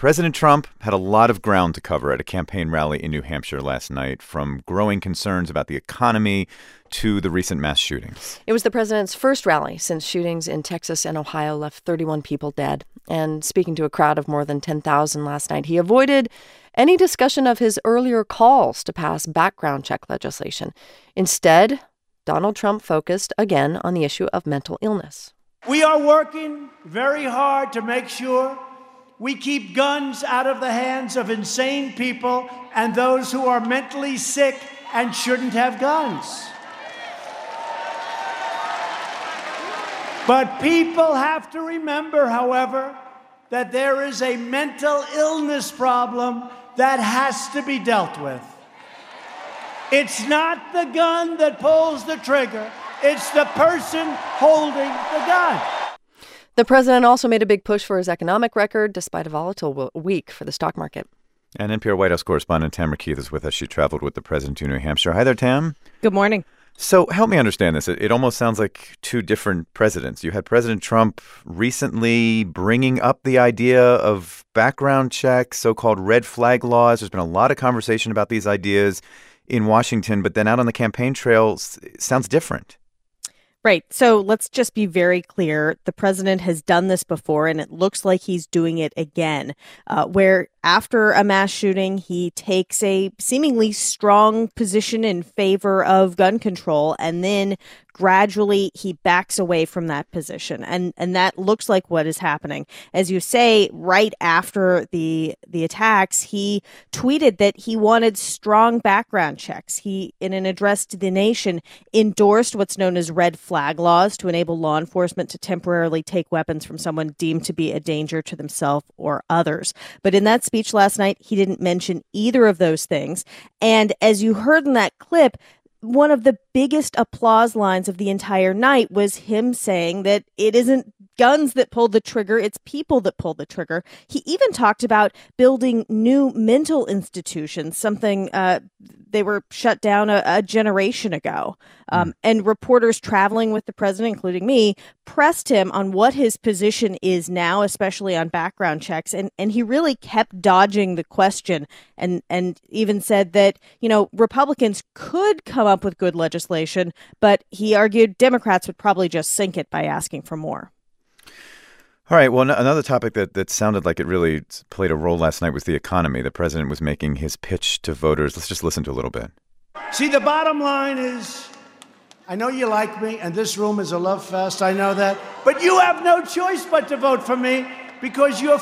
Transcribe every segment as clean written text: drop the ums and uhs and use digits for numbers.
President Trump had a lot of ground to cover at a campaign rally in New Hampshire last night, from growing concerns about the economy to the recent mass shootings. It was the president's first rally since shootings in Texas and Ohio left 31 people dead. And speaking to a crowd of more than 10,000 last night, he avoided any discussion of his earlier calls to pass background check legislation. Instead, Donald Trump focused again on the issue of mental illness. We are working very hard to make sure we keep guns out of the hands of insane people and those who are mentally sick and shouldn't have guns. But people have to remember, however, that there is a mental illness problem that has to be dealt with. It's not the gun that pulls the trigger. It's the person holding the gun. The president also made a big push for his economic record, despite a volatile week for the stock market. And NPR White House correspondent Tamara Keith is with us. She traveled with the president to New Hampshire. Hi there, Tam. Good morning. So help me understand this. It almost sounds like two different presidents. You had President Trump recently bringing up the idea of background checks, so-called red flag laws. There's been a lot of conversation about these ideas in Washington, but then out on the campaign trail, it sounds different. Right. So let's just be very clear. The president has done this before, and it looks like he's doing it again, where after a mass shooting, he takes a seemingly strong position in favor of gun control, and then gradually he backs away from that position. And that looks like what is happening. As you say, right after the attacks, he tweeted that he wanted strong background checks. He, in an address to the nation, endorsed what's known as red flag laws to enable law enforcement to temporarily take weapons from someone deemed to be a danger to themselves or others. But in that speech last night, he didn't mention either of those things. And as you heard in that clip, one of the biggest applause lines of the entire night was him saying that it isn't guns that pull the trigger, it's people that pull the trigger. He even talked about building new mental institutions, something they were shut down a generation ago. And reporters traveling with the president, including me, pressed him on what his position is now, especially on background checks. And he really kept dodging the question and even said that, Republicans could come up with good legislation, but he argued Democrats would probably just sink it by asking for more. All right. Well, another topic that sounded like it really played a role last night was the economy. The president was making his pitch to voters. Let's just listen to a little bit. See, the bottom line is, I know you like me, and this room is a love fest. I know that. But you have no choice but to vote for me because your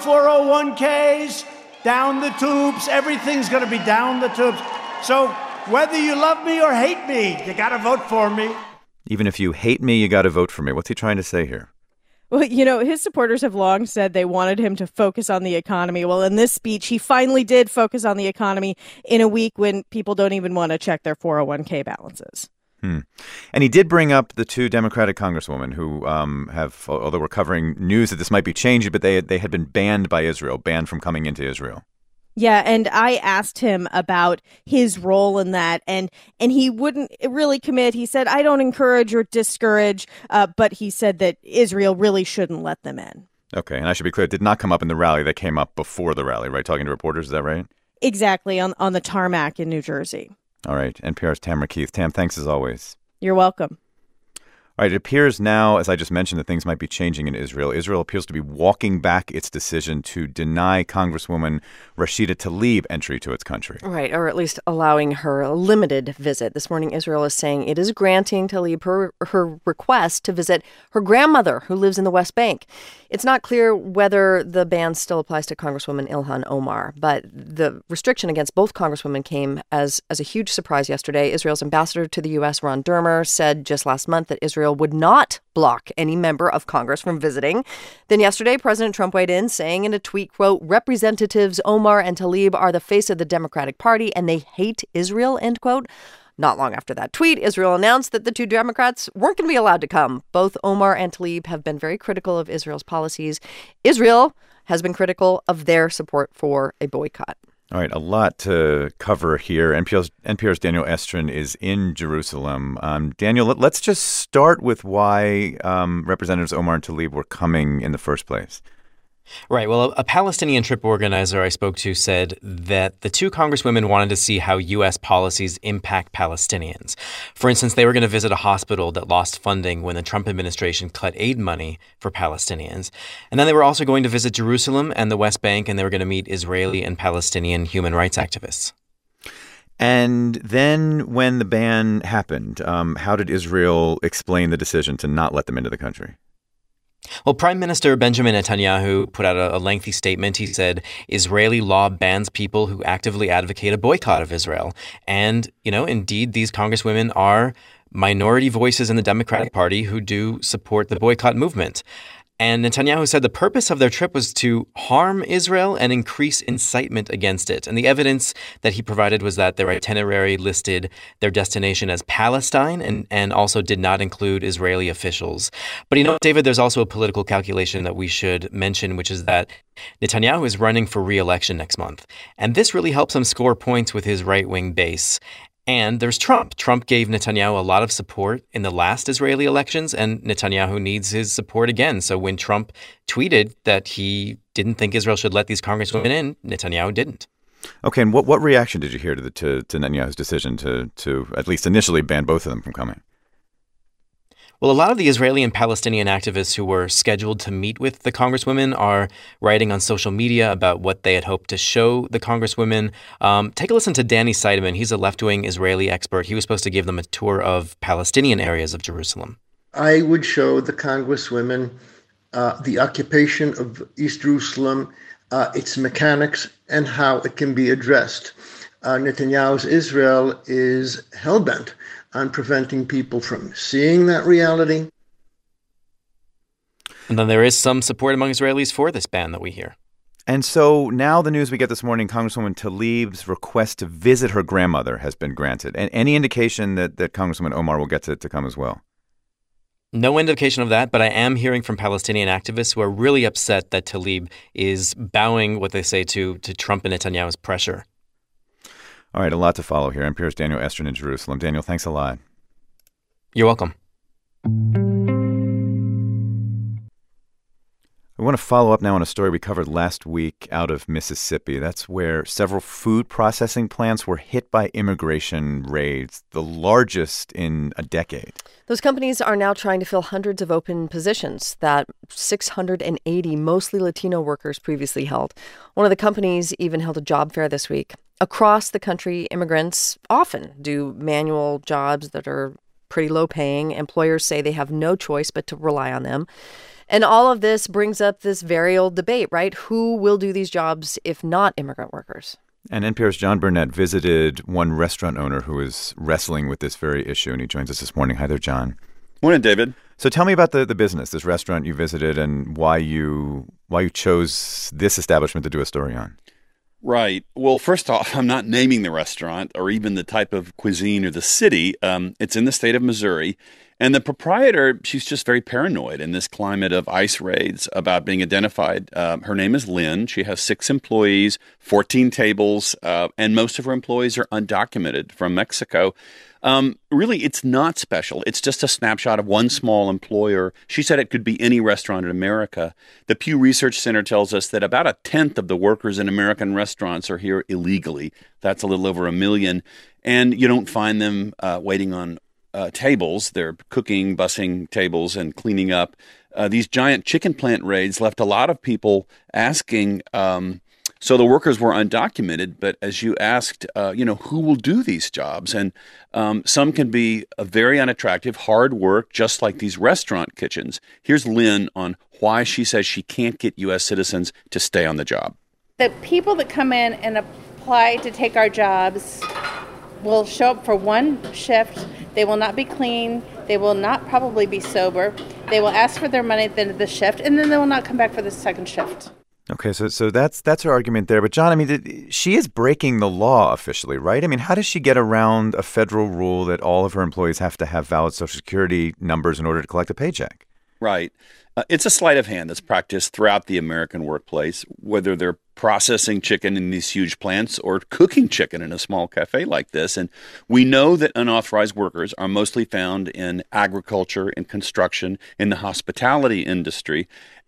401ks, down the tubes, everything's going to be down the tubes. So whether you love me or hate me, you got to vote for me. Even if you hate me, you got to vote for me. What's he trying to say here? Well, his supporters have long said they wanted him to focus on the economy. Well, in this speech, he finally did focus on the economy in a week when people don't even want to check their 401k balances. And he did bring up the two Democratic congresswomen who have, although we're covering news that this might be changing, but they had been banned by Israel, banned from coming into Israel. Yeah, and I asked him about his role in that, and he wouldn't really commit. He said, I don't encourage or discourage, but he said that Israel really shouldn't let them in. Okay, and I should be clear, it did not come up in the rally. That came up before the rally, right? Talking to reporters, is that right? Exactly, on the tarmac in New Jersey. All right, NPR's Tamara Keith. Tam, thanks as always. You're welcome. All right, it appears now, as I just mentioned, that things might be changing in Israel. Israel appears to be walking back its decision to deny Congresswoman Rashida Tlaib entry to its country. Right, or at least allowing her a limited visit. This morning, Israel is saying it is granting Tlaib her request to visit her grandmother, who lives in the West Bank. It's not clear whether the ban still applies to Congresswoman Ilhan Omar, but the restriction against both congresswomen came as a huge surprise yesterday. Israel's ambassador to the U.S., Ron Dermer, said just last month that Israel would not block any member of Congress from visiting. Then yesterday, President Trump weighed in, saying in a tweet, quote, Representatives Omar and Tlaib are the face of the Democratic Party and they hate Israel, end quote. Not long after that tweet, Israel announced that the two Democrats weren't going to be allowed to come. Both Omar and Tlaib have been very critical of Israel's policies. Israel has been critical of their support for a boycott. All right, a lot to cover here. NPR's Daniel Estrin is in Jerusalem. Daniel, let's just start with why Representatives Omar and Tlaib were coming in the first place. Right. Well, a Palestinian trip organizer I spoke to said that the two congresswomen wanted to see how U.S. policies impact Palestinians. For instance, they were going to visit a hospital that lost funding when the Trump administration cut aid money for Palestinians. And then they were also going to visit Jerusalem and the West Bank, and they were going to meet Israeli and Palestinian human rights activists. And then when the ban happened, how did Israel explain the decision to not let them into the country? Well, Prime Minister Benjamin Netanyahu put out a lengthy statement. He said Israeli law bans people who actively advocate a boycott of Israel. And, indeed, these congresswomen are minority voices in the Democratic Party who do support the boycott movement. And Netanyahu said the purpose of their trip was to harm Israel and increase incitement against it. And the evidence that he provided was that their itinerary listed their destination as Palestine and also did not include Israeli officials. But David, there's also a political calculation that we should mention, which is that Netanyahu is running for re-election next month. And this really helps him score points with his right-wing base. And there's Trump. Trump gave Netanyahu a lot of support in the last Israeli elections, and Netanyahu needs his support again. So when Trump tweeted that he didn't think Israel should let these congresswomen in, Netanyahu didn't. Okay, and what reaction did you hear to Netanyahu's decision to at least initially ban both of them from coming? Well, a lot of the Israeli and Palestinian activists who were scheduled to meet with the congresswomen are writing on social media about what they had hoped to show the congresswomen. Take a listen to Danny Seideman. He's a left-wing Israeli expert. He was supposed to give them a tour of Palestinian areas of Jerusalem. I would show the congresswomen the occupation of East Jerusalem, its mechanics, and how it can be addressed. Netanyahu's Israel is hell-bent on preventing people from seeing that reality. And then there is some support among Israelis for this ban that we hear. And so now the news we get this morning, Congresswoman Tlaib's request to visit her grandmother has been granted. And any indication that Congresswoman Omar will get to come as well? No indication of that, but I am hearing from Palestinian activists who are really upset that Tlaib is bowing, what they say, to Trump and Netanyahu's pressure. All right, a lot to follow here. NPR's Daniel Estrin in Jerusalem. Daniel, thanks a lot. You're welcome. I want to follow up now on a story we covered last week out of Mississippi. That's where several food processing plants were hit by immigration raids, the largest in a decade. Those companies are now trying to fill hundreds of open positions that 680 mostly Latino workers previously held. One of the companies even held a job fair this week. Across the country, immigrants often do manual jobs that are pretty low paying. Employers say they have no choice but to rely on them. And all of this brings up this very old debate, right? Who will do these jobs if not immigrant workers? And NPR's John Burnett visited one restaurant owner who is wrestling with this very issue, and he joins us this morning. Hi there, John. Morning, David. So tell me about the business, this restaurant you visited, and why you chose this establishment to do a story on. Right. Well, first off, I'm not naming the restaurant or even the type of cuisine or the city. It's in the state of Missouri. And the proprietor, she's just very paranoid in this climate of ICE raids about being identified. Her name is Lynn. She has 6 employees, 14 tables, and most of her employees are undocumented from Mexico. Really, it's not special. It's just a snapshot of one small employer. She said it could be any restaurant in America. The Pew Research Center tells us that about 1/10 of the workers in American restaurants are here illegally. That's a little over 1 million. And you don't find them waiting on tables. They're cooking, bussing tables, and cleaning up. These giant chicken plant raids left a lot of people asking. So the workers were undocumented, but as you asked, who will do these jobs? And some can be a very unattractive, hard work, just like these restaurant kitchens. Here's Lynn on why she says she can't get U.S. citizens to stay on the job. The people that come in and apply to take our jobs will show up for one shift. They will not be clean. They will not probably be sober. They will ask for their money at the end of the shift, and then they will not come back for the second shift. Okay, so that's her argument there. But, John, I mean, she is breaking the law officially, right? I mean, how does she get around a federal rule that all of her employees have to have valid Social Security numbers in order to collect a paycheck? Right. It's a sleight of hand that's practiced throughout the American workplace, whether they're processing chicken in these huge plants or cooking chicken in a small cafe like this. And we know that unauthorized workers are mostly found in agriculture, in construction, in the hospitality industry.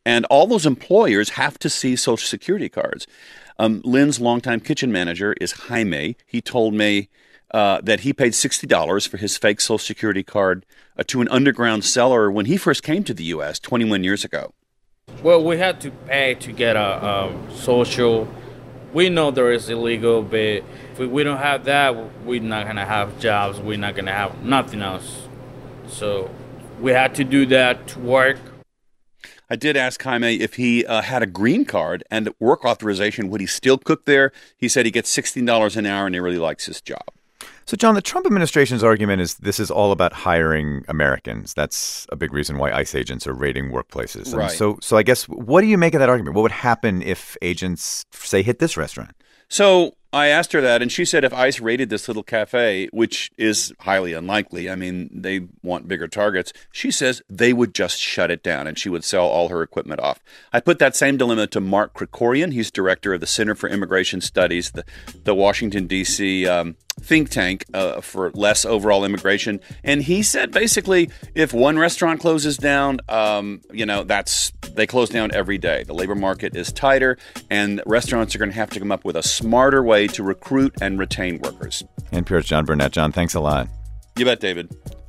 And all those employers have to see Social Security cards. Lynn's longtime kitchen manager is Jaime. He told me that he paid $60 for his fake Social Security card to an underground seller when he first came to the U.S. 21 years ago. Well, we had to pay to get a social. We know there is illegal, but if we don't have that, we're not going to have jobs. We're not going to have nothing else. So we had to do that to work. I did ask Jaime if he had a green card and work authorization, would he still cook there? He said he gets $16 an hour and he really likes his job. So, John, the Trump administration's argument is this is all about hiring Americans. That's a big reason why ICE agents are raiding workplaces. And right. So I guess, what do you make of that argument? What would happen if agents, say, hit this restaurant? So I asked her that, and she said if ICE raided this little cafe, which is highly unlikely, I mean, they want bigger targets, she says they would just shut it down and she would sell all her equipment off. I put that same dilemma to Mark Krikorian. He's director of the Center for Immigration Studies, the Washington, D.C. Think tank for less overall immigration. And he said basically if one restaurant closes down, they close down every day. The labor market is tighter and restaurants are going to have to come up with a smarter way to recruit and retain workers. NPR's John Burnett. John, thanks a lot. You bet, David.